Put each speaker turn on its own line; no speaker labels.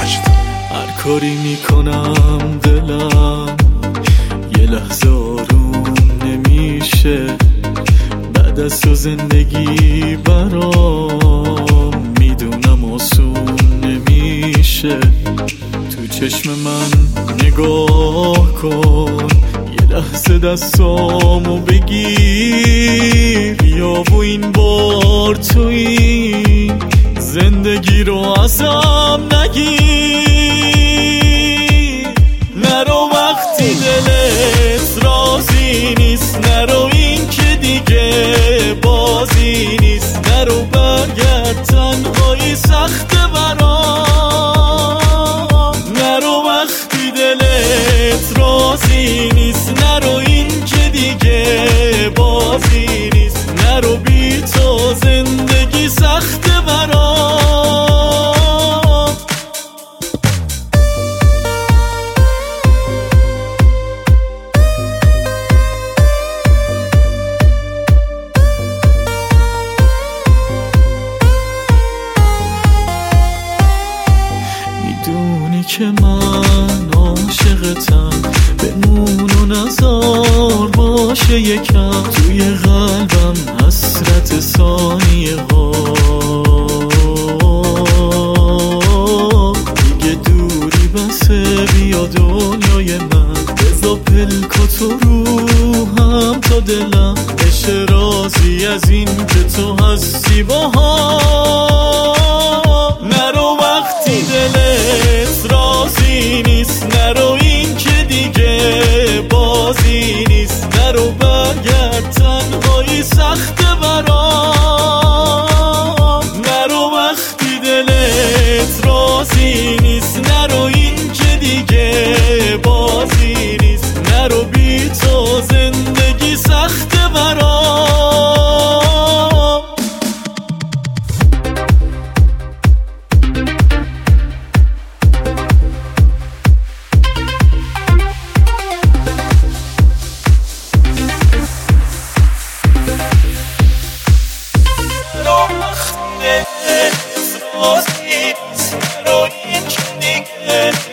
هر کاری میکنم دلم یه لحظه آروم نمیشه. بعد از تو زندگی برام میدونم آسون نمیشه. تو چشم من نگاه کن، یه لحظه دستامو بگیر، یا و این بار تو این زندگی رو ازم نگیر. نرو وقتی دلت راضی نیست، نرو این که دیگه بازی نیست، نرو برگرد تنهایی سخت برام. نرو وقتی دلت راضی نیست، نرو این که دیگه بازی نیست، نرو بی تو زندگی سخت برام. میدونی که من عاشقتم، بمون و نزار باشه یکم توی قلبم حسرت ثانیه ها. دیگه دوری بسه بیا دنیای من، بزا پلکاتو روحم تا دلم بشه راضی از این که تو هستی با هم. نرو وقتی دلت راضی نیست، نرو این که دیگه بازی نیست، نرو برگرد تنهایی سخت برام. نرو وقتی دلت راضی نیست، نرو این که دیگه بازی نیست، نرو بی تو زندگی سخت برام.
Roz, roz, roz, roz, roz, roz, roz, roz, roz,